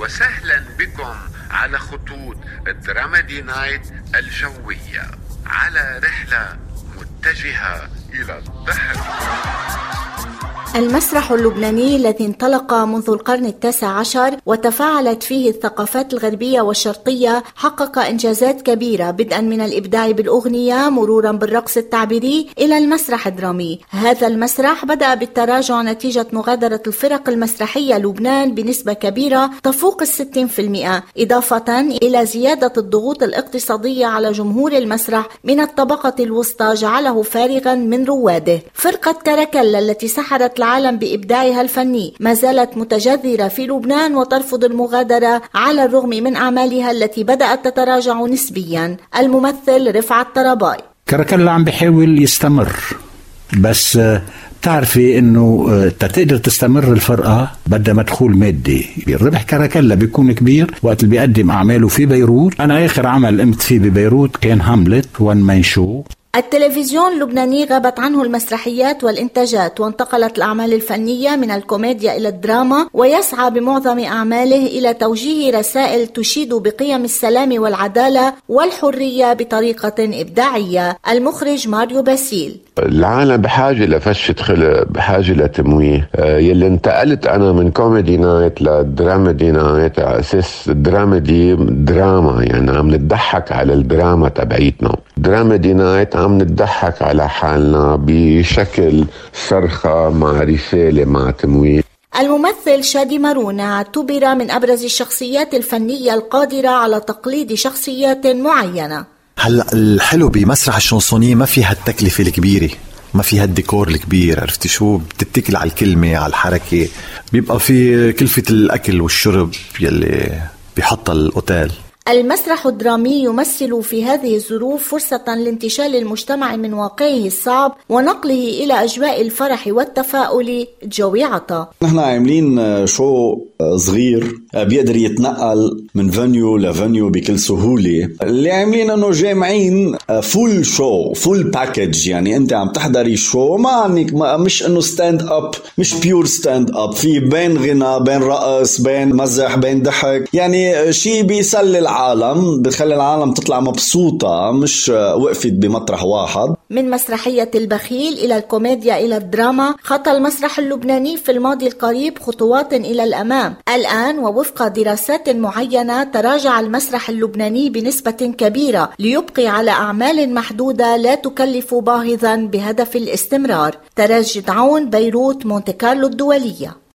وسهلا بكم على خطوط دراميدي نايت الجوية، على رحلة متجهة إلى البحر. المسرح اللبناني الذي انطلق منذ القرن ال19 وتفاعلت فيه الثقافات الغربية والشرقية حقق إنجازات كبيرة، بدءا من الإبداع بالأغنية مرورا بالرقص التعبيري إلى المسرح الدرامي. هذا المسرح بدأ بالتراجع نتيجة مغادرة الفرق المسرحية لبنان بنسبة كبيرة تفوق 60%، إضافة إلى زيادة الضغوط الاقتصادية على جمهور المسرح من الطبقة الوسطى جعله فارغا من رواده. فرقة كاراكلا التي سحرت العالم بإبداعها الفني ما زالت متجذرة في لبنان وترفض المغادرة على الرغم من أعمالها التي بدأت تتراجع نسبيا. الممثل رفعت طراباي: كاراكلا عم بيحاول يستمر، بس بتعرفي انه تقدر تستمر الفرقة بدها مدخول مادي. الربح كاراكلا بيكون كبير وقت اللي بيقدم أعماله في بيروت. أنا آخر عمل قمت فيه ببيروت كان هاملت وان مان شو. التلفزيون اللبناني غابت عنه المسرحيات والإنتاجات، وانتقلت الأعمال الفنية من الكوميديا إلى الدراما، ويسعى بمعظم أعماله إلى توجيه رسائل تشيد بقيم السلام والعدالة والحرية بطريقة إبداعية. المخرج ماريو باسيل: العالم بحاجة لفشة خلق، بحاجة لتمويه. يلي انتقلت أنا من كوميدي نايت لدراميدي نايت على أساس الدراميدي دراما، يعني عم نتضحك على الدراما تبعيتنا. دراميدي نايت عم نتضحك على حالنا بشكل صرخة مع رسالة مع تمويه. الممثل شادي مارون اعتبر من أبرز الشخصيات الفنية القادرة على تقليد شخصيات معينة. هلا الحلو بمسرح الشانسونية ما فيها التكلفة الكبيرة، ما فيها الديكور الكبير، عرفتي شو؟ بتتكل على الكلمة على الحركة، بيبقى في كلفة الأكل والشرب يلي بيحطها الأوتيل. المسرح الدرامي يمثل في هذه الظروف فرصة لانتشال المجتمع من واقعه الصعب ونقله إلى أجواء الفرح والتفاؤل. جوي عطا: نحن عاملين شو صغير بيقدر يتنقل من فانيو لفانيو بكل سهولة. اللي عاملين انه جامعين فول شو، فول باكج، يعني انت عم تحضري شو مش انه ستاند اب، مش بيور ستاند اب، في بين غنى بين رقص بين مزح بين ضحك، يعني شيء بيسلي العالم، بتخلي العالم تطلع مبسوطة، مش وقفت بمطرح واحد. من مسرحية البخيل إلى الكوميديا إلى الدراما، خطى المسرح اللبناني في الماضي القريب خطوات إلى الأمام. الآن ووفق دراسات معينة تراجع المسرح اللبناني بنسبة كبيرة ليبقي على أعمال محدودة لا تكلف باهظا بهدف الاستمرار. تراجي دعون، بيروت، مونتي كارلو الدولية.